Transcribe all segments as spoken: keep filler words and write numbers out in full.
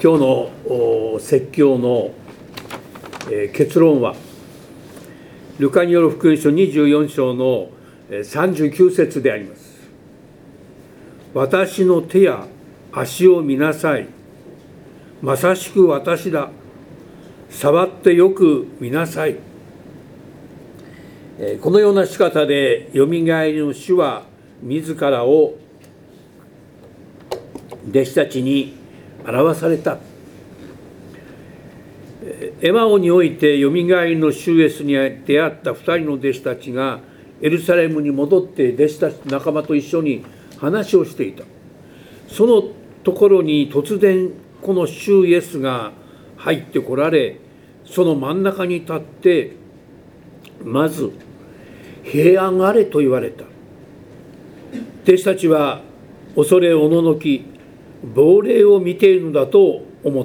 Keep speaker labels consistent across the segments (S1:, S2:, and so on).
S1: 今日の説教の結論はルカによる福音書にじゅうよん章のさんじゅうきゅう節であります。私の手や足を見なさい。まさしく私だ。触ってよく見なさい。このような仕方でよみがえりの主は自らを弟子たちに表された。エマオにおいてよみがえりの主イエスに出会ったふたりの弟子たちがエルサレムに戻って弟子たち仲間と一緒に話をしていた。そのところに突然この主イエスが入ってこられ、その真ん中に立ってまず平安あれと言われた。弟子たちは恐れおののき亡霊を見ているのだと思った。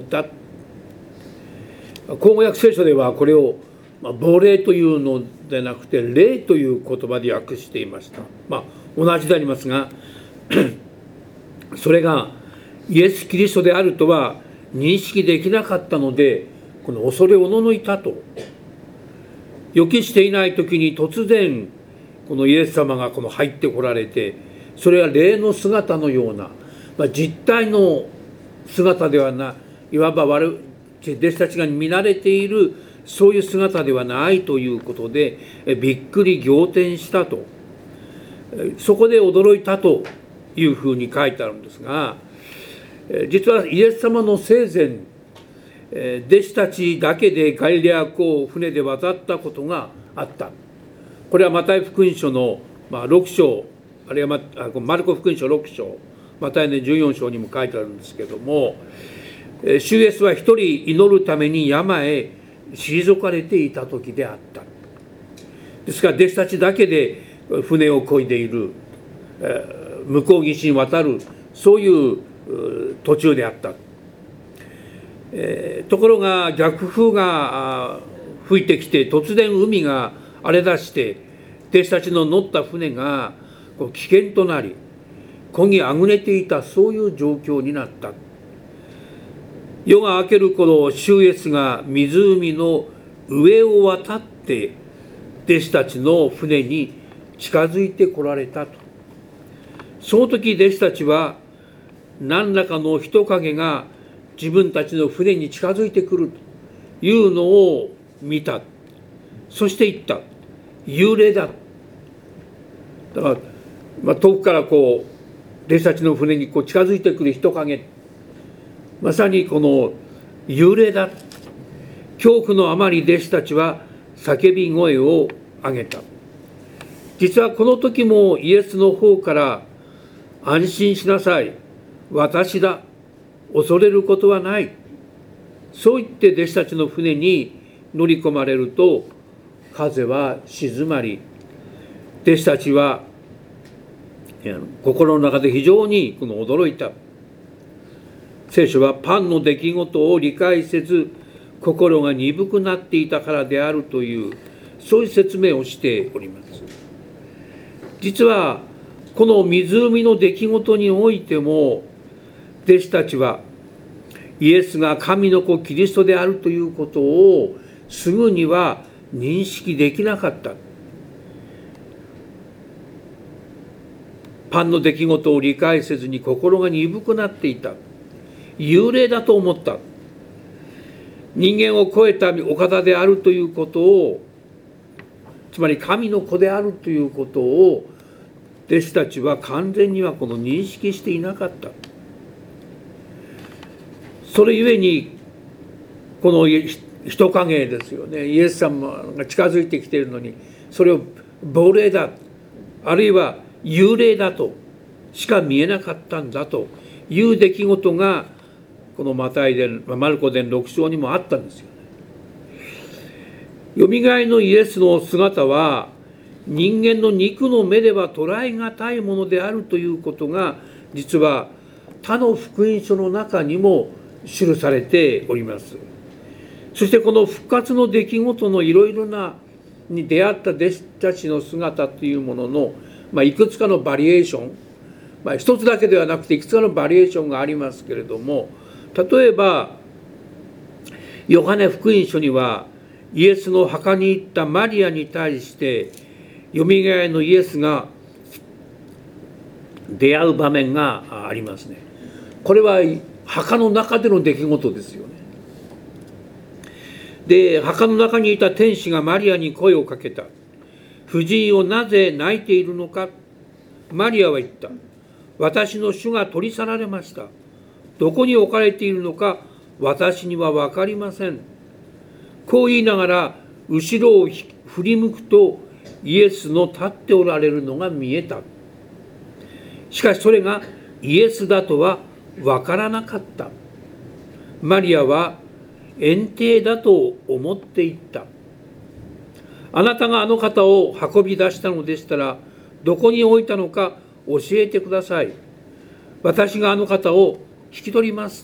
S1: 口語訳聖書ではこれを亡霊というのでなくて霊という言葉で訳していました。まあ同じでありますがそれがイエス・キリストであるとは認識できなかったので、この恐れおののいたと。予期していない時に突然このイエス様がこの入ってこられて、それは霊の姿のような、まあ、実体の姿ではない、いわば我々弟子たちが見慣れているそういう姿ではないということでびっくり仰天したと、そこで驚いたというふうに書いてあるんですが、実はイエス様の生前弟子たちだけでガリレア湖を船で渡ったことがあった。これはマタイ福音書のろく章、あるいはマルコ福音書ろく章、マタイのじゅうよん章にも書いてあるんですけども、主イエスは一人祈るために山へ退かれていた時であった。ですから弟子たちだけで船を漕いでいる、向こう岸に渡る、そういう途中であった。ところが逆風が吹いてきて突然海が荒れ出して、弟子たちの乗った船が危険となり漕ぎあぐれていた、そういう状況になった。夜が明ける頃、主イエスが湖の上を渡って弟子たちの船に近づいてこられたと。その時弟子たちは何らかの人影が自分たちの船に近づいてくるというのを見た。そして言った。幽霊だ。だから、まあ、遠くからこう弟子たちの船にこう近づいてくる人影、まさにこの幽霊だ。恐怖のあまり弟子たちは叫び声を上げた。実はこの時もイエスの方から安心しなさい、私だ、恐れることはない、そう言って弟子たちの船に乗り込まれると、風は静まり、弟子たちは心の中で非常にこの驚いた。聖書はパンの出来事を理解せず心が鈍くなっていたからであるという、そういう説明をしております。実はこの湖の出来事においても弟子たちはイエスが神の子キリストであるということをすぐには認識できなかった。パンの出来事を理解せずに心が鈍くなっていた。幽霊だと思った。人間を超えたお方であるということを、つまり神の子であるということを弟子たちは完全にはこの認識していなかった。それゆえにこの人影ですよね、イエス様が近づいてきているのにそれを亡霊だ、あるいは幽霊だとしか見えなかったんだという出来事がこのマタイ伝、マルコ伝ろく章にもあったんですよね。よみがえりのイエスの姿は人間の肉の目では捉えがたいものであるということが、実は他の福音書の中にも記されております。そしてこの復活の出来事のいろいろなに出会った弟子たちの姿というものの、まあ、いくつかのバリエーション、まあ、一つだけではなくていくつかのバリエーションがありますけれども、 例えばヨハネ福音書にはイエスの墓に行ったマリアに対してよみがえりのイエスが出会う場面がありますね。これは墓の中での出来事ですよね。で、墓の中にいた天使がマリアに声をかけた。婦人をなぜ泣いているのか。マリアは言った。私の主が取り去られました。どこに置かれているのか私には分かりません。こう言いながら後ろを振り向くとイエスの立っておられるのが見えた。しかしそれがイエスだとは分からなかった。マリアは園庭だと思っていった。あなたがあの方を運び出したのでしたらどこに置いたのか教えてください。私があの方を引き取ります。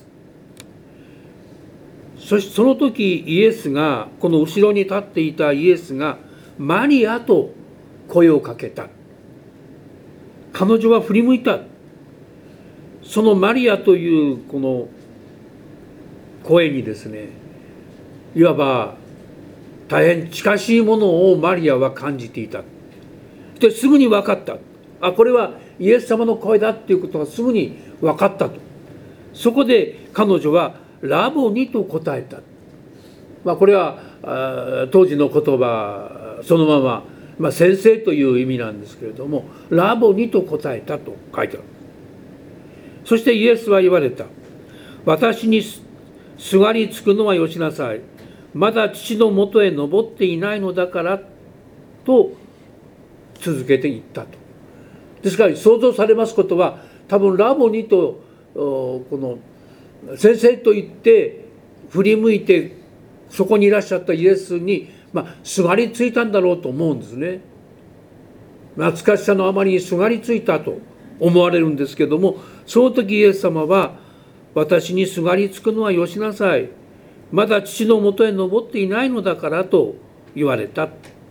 S1: そしてその時イエスが、この後ろに立っていたイエスがマリアと声をかけた。彼女は振り向いた。そのマリアというこの声にですね、いわば大変近しいものをマリアは感じていた。ですぐに分かった。あ、これはイエス様の声だっていうことがすぐに分かったと。そこで彼女はラボニと答えた。まあ、これは当時の言葉そのまま、まあ、先生という意味なんですけれども、ラボニと答えたと書いてある。そしてイエスは言われた。私にすがりつくのはよしなさい。まだ父のもとへ登っていないのだからと続けていったと。ですから想像されますことは、多分ラボニとこの先生と言って振り向いてそこにいらっしゃったイエスに、まあ、すがりついたんだろうと思うんですね。懐かしさのあまりにすがりついたと思われるんですけども、その時イエス様は私にすがりつくのはよしなさい。まだ父のもとへ登っていないのだからと言われた。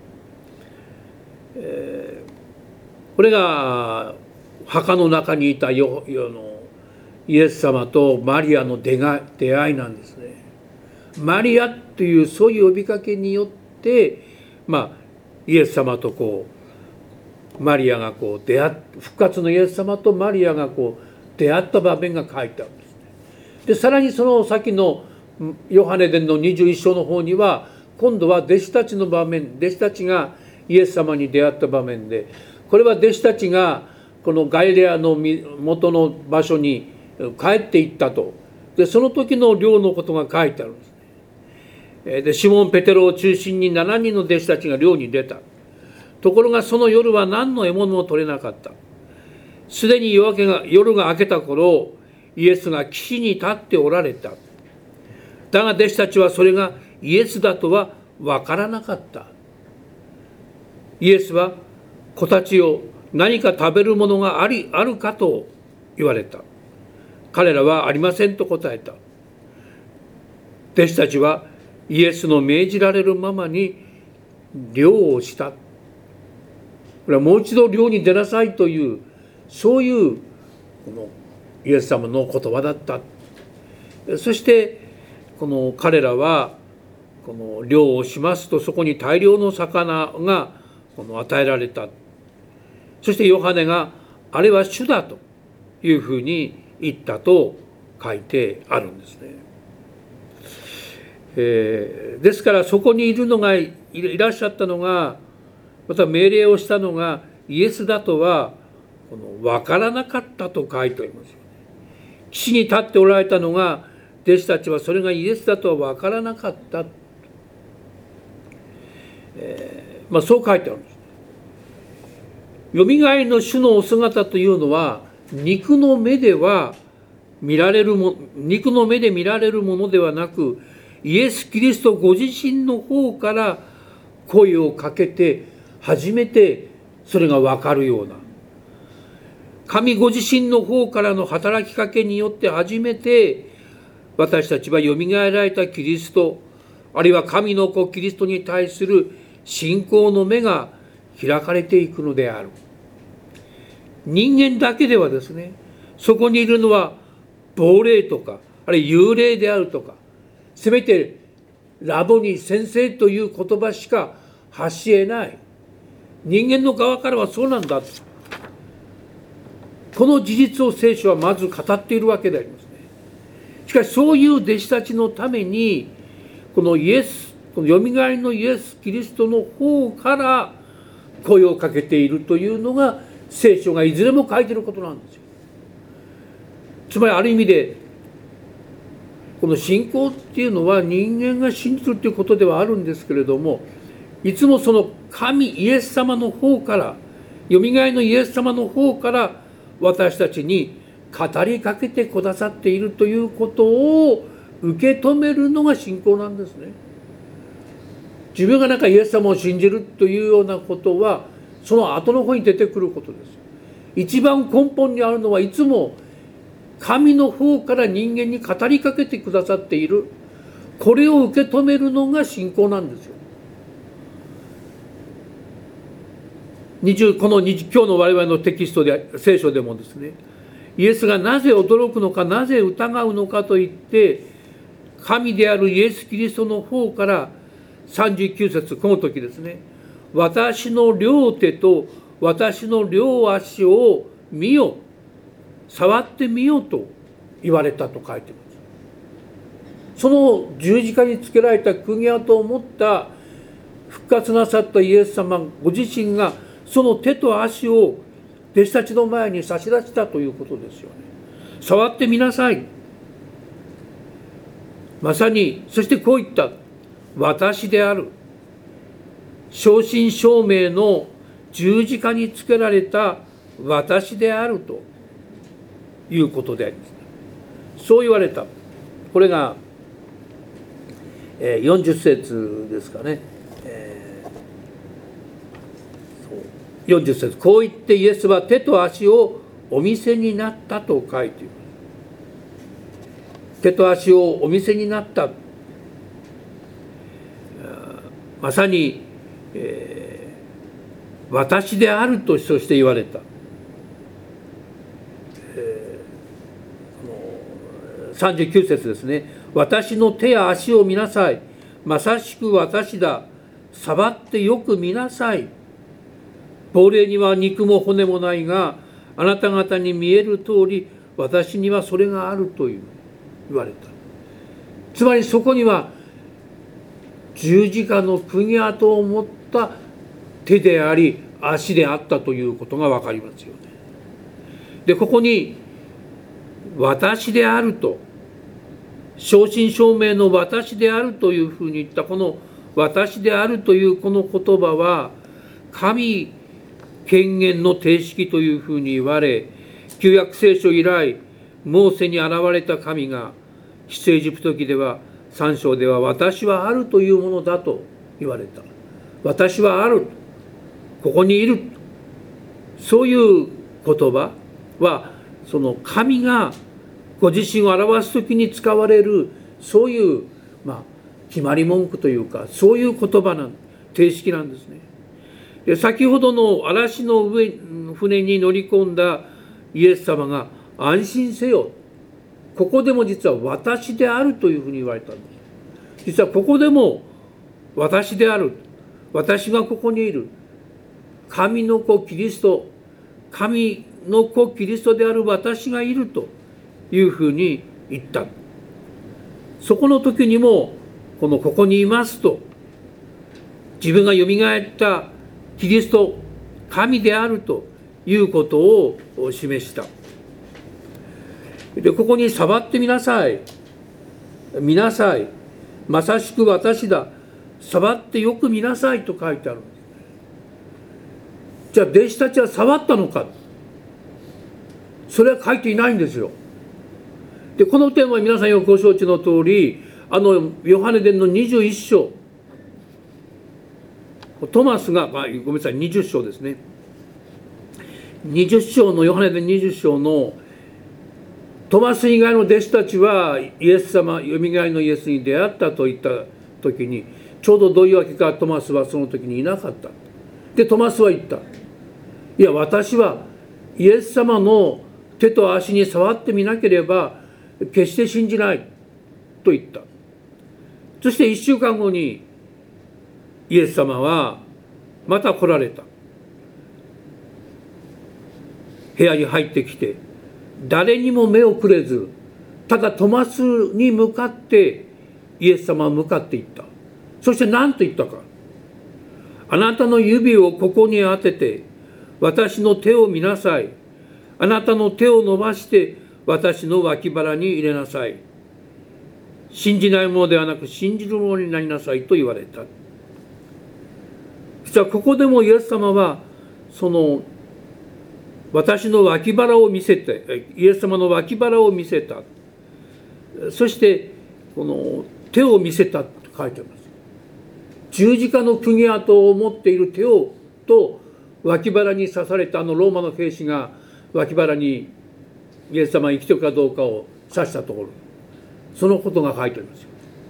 S1: えー、これが墓の中にいたよよのイエス様とマリアの出が出会いなんですね。マリアというそういう呼びかけによって、まあ、イエス様とこうマリアがこう出会っ復活のイエス様とマリアがこう出会った場面が書いてあるんですね。でさらにその先のヨハネ伝のにじゅういっ章の方には今度は弟子たちの場面、弟子たちがイエス様に出会った場面で、これは弟子たちがこのガリレアの元の場所に帰っていったと。でその時の漁のことが書いてあるんですね。でシモン・ペテロを中心にしちにんの弟子たちが漁に出た。ところがその夜は何の獲物も取れなかった。すでに夜明けが夜が明けた頃、イエスが岸に立っておられた。だが弟子たちはそれがイエスだとは分からなかった。イエスは子たちよ、何か食べるものがありあるかと言われた。彼らはありませんと答えた。弟子たちはイエスの命じられるままに漁をした。これはもう一度漁に出なさいという、そういうこのイエス様の言葉だった。そしてこの彼らはこの漁をしますと、そこに大量の魚がこの与えられた。そしてヨハネがあれは主だというふうに言ったと書いてあるんですね。えー、ですからそこにいるのがいらっしゃったのが、また命令をしたのがイエスだとはこの分からなかったと書いておりますよね。岸に立っておられたのが、弟子たちはそれがイエスだとは分からなかった、えーまあ、そう書いてあるんです。よみがえりの主のお姿というのは肉の目では見られるも肉の目で見られるものではなく、イエス・キリストご自身の方から声をかけて初めてそれが分かるような、神ご自身の方からの働きかけによって初めて私たちはよみがえられたキリスト、あるいは神の子キリストに対する信仰の目が開かれていくのである。人間だけではですね、そこにいるのは亡霊とかあるいは幽霊であるとか、せめてラボに先生という言葉しか発し得ない。人間の側からはそうなんだ。この事実を聖書はまず語っているわけでありますね。しかしそういう弟子たちのために、このイエス、このよみがえりのイエス・キリストの方から声をかけているというのが聖書がいずれも書いていることなんですよ。つまりある意味で、この信仰っていうのは人間が信じるということではあるんですけれども、いつもその神イエス様の方から、よみがえりのイエス様の方から私たちに語りかけてくださっているということを受け止めるのが信仰なんですね。自分がなんかイエス様を信じるというようなことはその後の方に出てくることです。一番根本にあるのはいつも神の方から人間に語りかけてくださっている、これを受け止めるのが信仰なんですよ。にじゅうこの今日の我々のテキストで、聖書でもですね、イエスがなぜ驚くのか、なぜ疑うのかといって、神であるイエス・キリストの方からさんじゅうきゅう節、この時ですね、私の両手と私の両足を見よ、触ってみようと言われたと書いています。その十字架につけられた釘跡を持った復活なさったイエス様ご自身がその手と足を弟子たちの前に差し出したということですよね。触ってみなさい。まさに、そしてこう言った。私である。正真正銘の十字架につけられた私であるということであります。そう言われた。これがよんじゅっ節ですかね。よんじゅっ節、こう言ってイエスは手と足をお見せになったと書いています。手と足をお見せになった。まさに、えー、私であるとそして言われた。えー、さんじゅうきゅう節ですね。私の手や足を見なさい。まさしく私だ。触ってよく見なさい。亡霊には肉も骨もないが、あなた方に見える通り私にはそれがあるという言われた。つまりそこには十字架の釘跡を持った手であり足であったということが分かりますよね。でここに私であると、正真正銘の私であるというふうに言った、この私であるというこの言葉は神権限の定式というふうに言われ、旧約聖書以来モーセに現れた神が出エジプト記ではさん章では私はあるというものだと言われた。私はある、ここにいる、そういう言葉はその神がご自身を表すときに使われるそういう、まあ、決まり文句というか、そういう言葉なん定式なんですね。で先ほどの嵐の上船に乗り込んだイエス様が安心せよ、ここでも実は私であるというふうに言われたんです。実はここでも私である、私がここにいる、神の子キリスト、神の子キリストである私がいるというふうに言った。そこの時にもこのここにいますと、自分がよみがえったキリスト、神であるということを示した。でここに触ってみなさい、見なさい、まさしく私だ、触ってよく見なさいと書いてあるんです。じゃあ弟子たちは触ったのか、それは書いていないんですよ。でこの点は皆さんよくご承知の通り、あのヨハネ伝のにじゅういっ章、トマスが、あ、ごめんなさい、にじゅっ章ですね。にじゅっ章のヨハネ伝にじゅっ章のトマス以外の弟子たちはイエス様、よみがえりのイエスに出会ったと言った時に、ちょうどどういうわけかトマスはその時にいなかった。でトマスは言った。いや私はイエス様の手と足に触ってみなければ決して信じないと言った。そしていっしゅうかんごにイエス様はまた来られた。部屋に入ってきて誰にも目をくれず、ただトマスに向かってイエス様は向かっていった。そして何と言ったか。あなたの指をここに当てて私の手を見なさい。あなたの手を伸ばして私の脇腹に入れなさい。信じないものではなく信じるものになりなさいと言われた。実はここでもイエス様はその私の脇腹を見せて、イエス様の脇腹を見せた。そしてこの手を見せたと書いてあります。十字架の釘跡を持っている手をと脇腹に刺されたあのローマの兵士が脇腹にイエス様が生きているかどうかを刺したところ、そのことが書いてあります。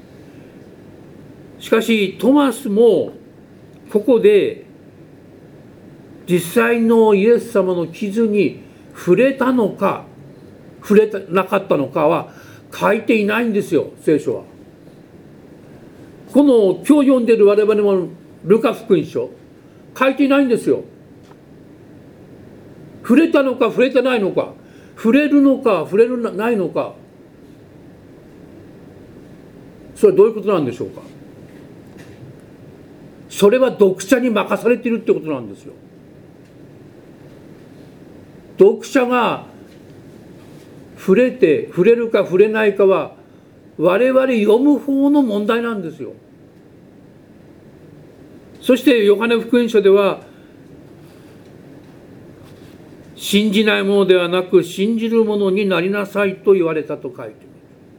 S1: しかしトマスもここで実際のイエス様の傷に触れたのか触れなかったのかは書いていないんですよ、聖書は。この今日読んでいる我々もルカ福音書書いていないんですよ。触れたのか触れてないのか、触れるのか触れないのか、それはどういうことなんでしょうか。それは読者に任されているってことなんですよ。読者が触れて触れるか触れないかは我々読む方の問題なんですよ。そしてヨハネ福音書では信じないものではなく信じるものになりなさいと言われたと書いています。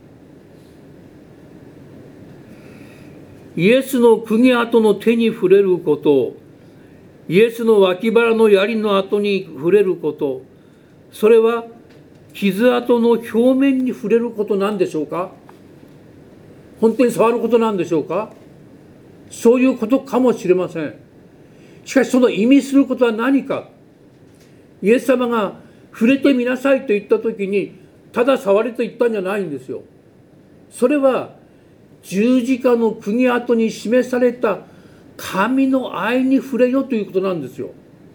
S1: イエスの釘跡の手に触れること、イエスの脇腹の槍の跡に触れること、それは傷跡の表面に触れることなんでしょうか。本当に触ることなんでしょうか。そういうことかもしれません。しかしその意味することは何か。イエス様が触れてみなさいと言った時にただ触れと言ったんじゃないんですよ。それは十字架の釘跡に示された神の愛に触れよということなんですよ。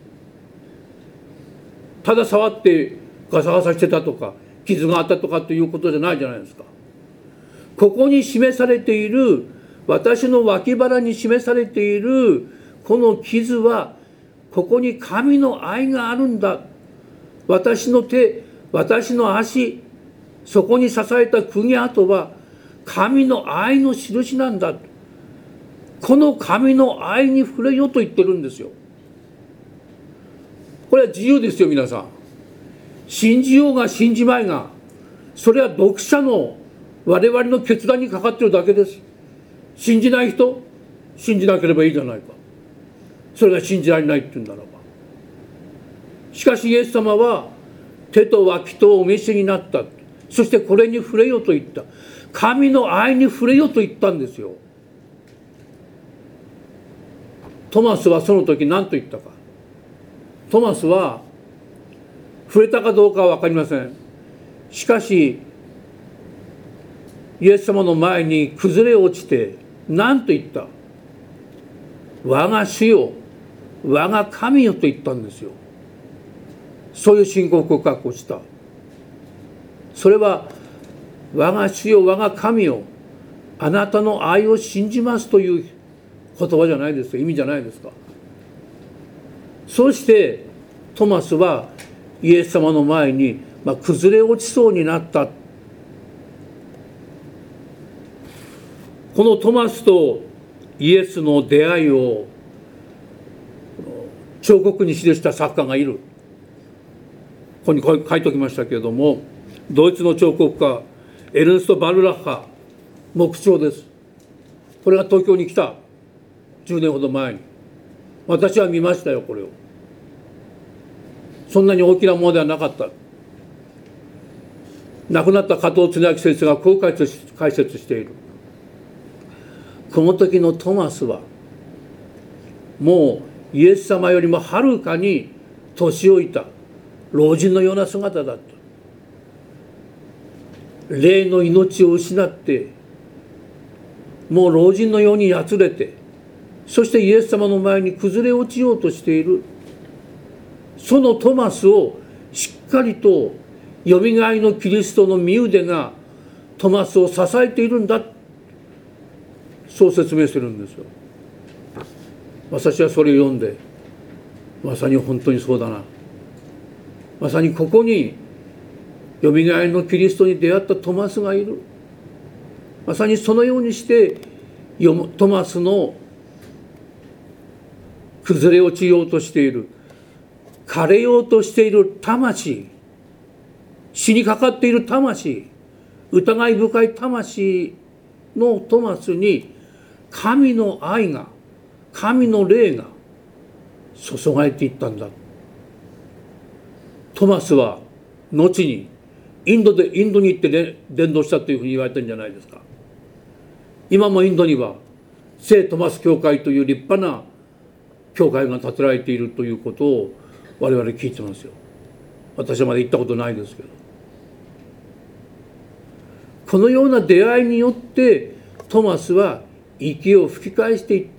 S1: ただ触ってガサガサしてたとか傷があったとかということじゃないじゃないですか。ここに示されている、私の脇腹に示されているこの傷はここに神の愛があるんだ。私の手、私の足、そこに支えた釘跡は神の愛の印なんだ。この神の愛に触れよと言ってるんですよ。これは自由ですよ、皆さん。信じようが信じまいが、それは読者の我々の決断にかかっているだけです。信じない人、信じなければいいじゃないか。それが信じられないっていうんならば。しかしイエス様は手と脇とお召しになった。そしてこれに触れよと言った。神の愛に触れよと言ったんですよ。トマスはその時何と言ったか。トマスは触れたかどうかは分かりません。しかしイエス様の前に崩れ落ちて何と言った。我が主よ、我が神よと言ったんですよ。そういう信仰告白をした。それは我が主よ、我が神よ、あなたの愛を信じますという言葉じゃないですか、意味じゃないですか。そしてトマスはイエス様の前に、まあ、崩れ落ちそうになった。このトマスとイエスの出会いを彫刻に記した作家がいる。ここに書いておきましたけれども、ドイツの彫刻家エルンスト・バルラッハ木彫です。これが東京に来たじゅうねんほど前に私は見ましたよ。これをそんなに大きなものではなかった。亡くなった加藤恒明先生がこう解説解説している。この時のトマスはもうイエス様よりもはるかに年老いた老人のような姿だった。 霊の命を失って、もう老人のようにやつれて、そしてイエス様の前に崩れ落ちようとしている、そのトマスをしっかりとよみがえりのキリストの身腕がトマスを支えているんだ、そう説明するんですよ。私はそれを読んで、まさに本当にそうだな、まさにここによみがえりのキリストに出会ったトマスがいる。まさにそのようにしてトマスの崩れ落ちようとしている、枯れようとしている魂、死にかかっている魂、疑い深い魂のトマスに神の愛が、神の霊が注がれていったんだ。トマスは後にインドでインドに行って伝道したというふうに言われてるんじゃないですか。今もインドには聖トマス教会という立派な教会が建てられているということを我々聞いてますよ。私はまだ行ったことないですけど、このような出会いによってトマスは息を吹き返していった。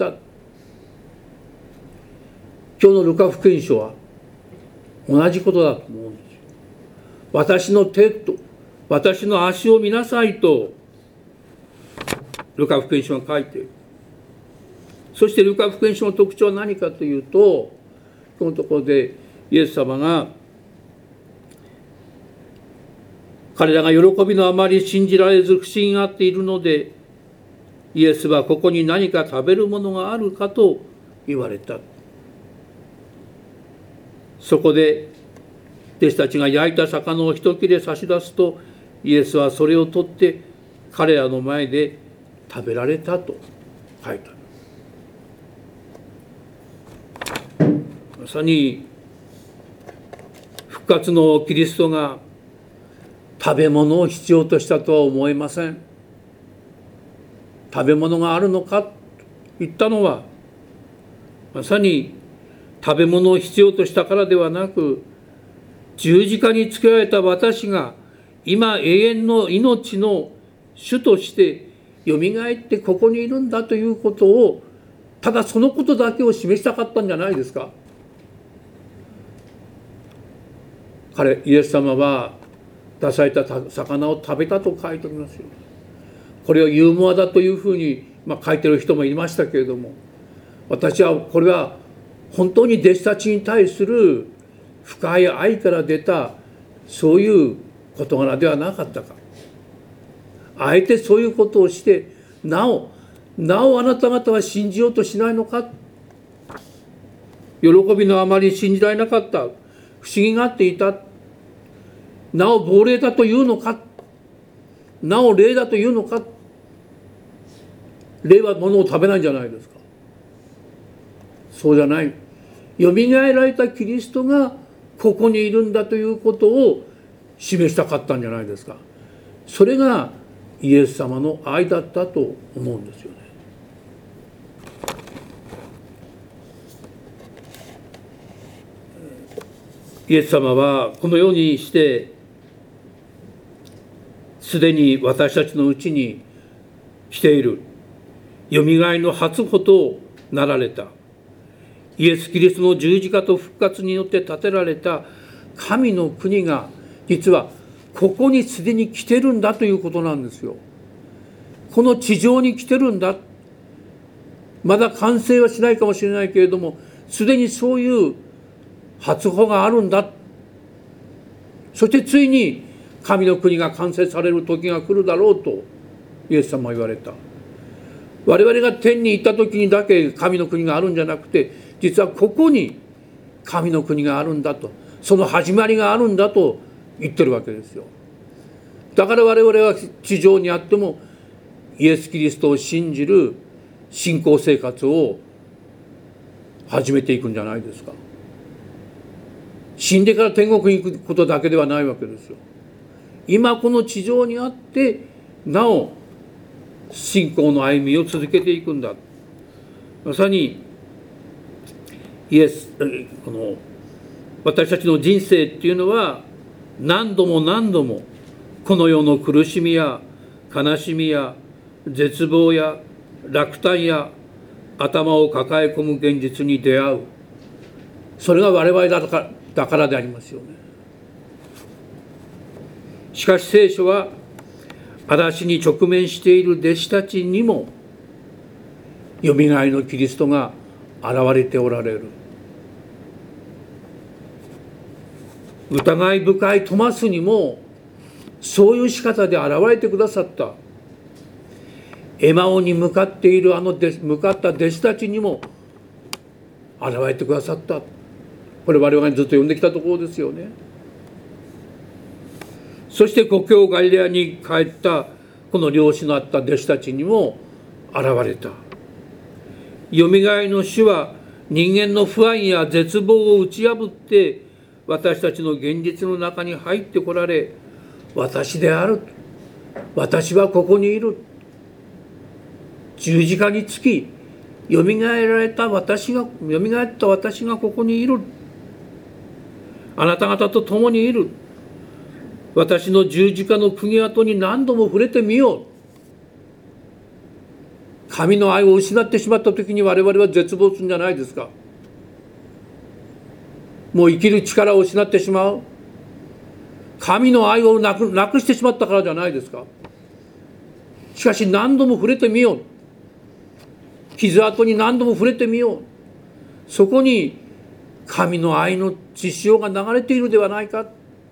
S1: 今日のルカ福音書は同じことだと思うんですよ。私の手と私の足を見なさいとルカ福音書が書いている。そしてルカ福音書の特徴は何かというと、このところでイエス様が彼らが喜びのあまり信じられず不信があっているので、イエスはここに何か食べるものがあるかと言われた。そこで弟子たちが焼いた魚を一切れ差し出すと、イエスはそれを取って彼らの前で食べられたと書いてある。まさに復活のキリストが食べ物を必要としたとは思えません。食べ物があるのかと言ったのは、まさに食べ物を必要としたからではなく、十字架につけられた私が今永遠の命の主としてよみがえってここにいるんだということを、ただそのことだけを示したかったんじゃないですか。彼イエス様は出された魚を食べたと書いておりますよ。これをユーモアだというふうに、まあ、書いてる人もいましたけれども、私はこれは本当に弟子たちに対する深い愛から出たそういう事柄ではなかったか。あえてそういうことをしてなおなおあなた方は信じようとしないのか。喜びのあまり信じられなかった、不思議がっていた、なお亡霊だというのか、なお霊だというのか。霊は物を食べないんじゃないですか。そうじゃない。よみがえられたキリストがここにいるんだということを示したかったんじゃないですか。それがイエス様の愛だったと思うんですよね。イエス様はこのようにしてすでに私たちのうちに来ている、よみがえりの初歩となられた、イエス・キリストの十字架と復活によって建てられた神の国が実はここにすでに来てるんだということなんですよ。この地上に来てるんだ。まだ完成はしないかもしれないけれども、すでにそういう初歩があるんだ。そしてついに神の国が完成される時が来るだろうとイエス様は言われた。我々が天に行った時にだけ神の国があるんじゃなくて、実はここに神の国があるんだと、その始まりがあるんだと言ってるわけですよ。だから我々は地上にあってもイエス・キリストを信じる信仰生活を始めていくんじゃないですか。死んでから天国に行くことだけではないわけですよ。今この地上にあってなお信仰の歩みを続けていくんだ。まさにイエスこの私たちの人生っていうのは何度も何度もこの世の苦しみや悲しみや絶望や落胆や頭を抱え込む現実に出会う。それが我々だから、だからでありますよね。しかし聖書は嵐に直面している弟子たちにもよみがえりのキリストが現れておられる。疑い深いトマスにもそういう仕方で現れてくださった。エマオに向かっているあの向かった弟子たちにも現れてくださった。これ我々がずっと読んできたところですよね。そして故郷ガリレアに帰ったこの漁師のあった弟子たちにも現れた。よみがえりの主は人間の不安や絶望を打ち破って私たちの現実の中に入ってこられ、私である、私はここにいる、十字架につきよみがえられた私がよみがえった私がここにいる、あなた方と共にいる、私の十字架の釘跡に何度も触れてみよう。神の愛を失ってしまった時に我々は絶望するんじゃないですか。もう生きる力を失ってしまう。神の愛をなく、なくしてしまったからじゃないですか。しかし何度も触れてみよう。傷跡に何度も触れてみよう。そこに神の愛の血潮が流れているではないか。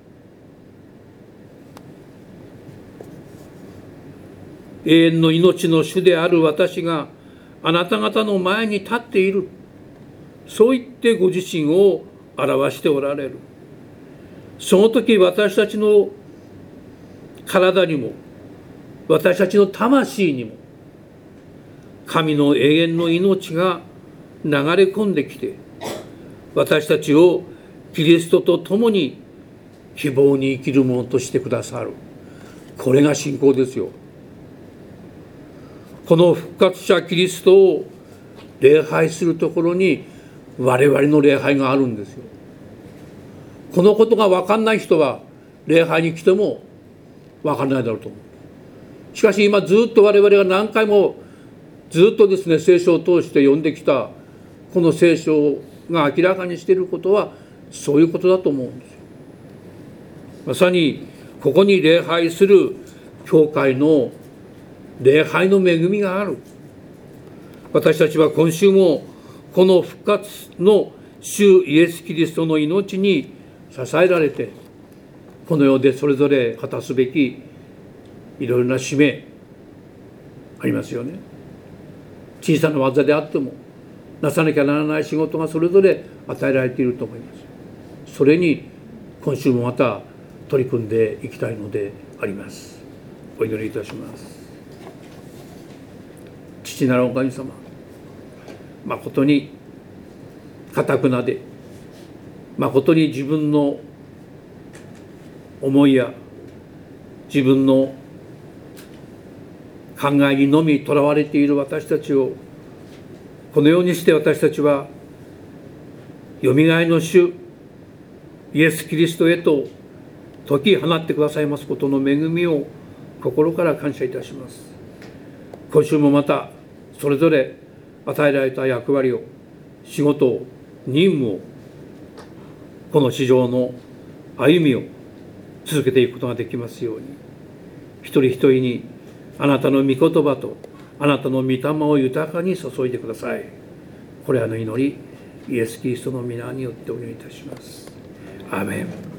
S1: 永遠の命の主である私があなた方の前に立っている。そう言ってご自身を表しておられる。その時私たちの体にも私たちの魂にも神の永遠の命が流れ込んできて、私たちをキリストと共に希望に生きるものとしてくださる。これが信仰ですよ。この復活者キリストを礼拝するところに我々の礼拝があるんですよ。このことが分かんない人は礼拝に来ても分かんないだろうと思う。しかし今ずっと我々が何回もずっとですね聖書を通して読んできたこの聖書が明らかにしていることはそういうことだと思うんですよ。まさにここに礼拝する教会の礼拝の恵みがある。私たちは今週もこの復活の主イエス・キリストの命に支えられて、この世でそれぞれ果たすべきいろいろな使命ありますよね。小さな技であってもなさなきゃならない仕事がそれぞれ与えられていると思います。それに今週もまた取り組んでいきたいのであります。お祈りいたします。父なるお神様、まことに堅くなで、まことに自分の思いや自分の考えにのみとらわれている私たちを、このようにして私たちはよみがえりの主イエス・キリストへと解き放ってくださいますことの恵みを心から感謝いたします。今週もまたそれぞれ与えられた役割を、仕事を、任務を、この地上の歩みを続けていくことができますように、一人一人にあなたの御言葉とあなたの御霊を豊かに注いでください。これらの祈り、イエス・キリストの皆によってお祈りいたします。アーメン。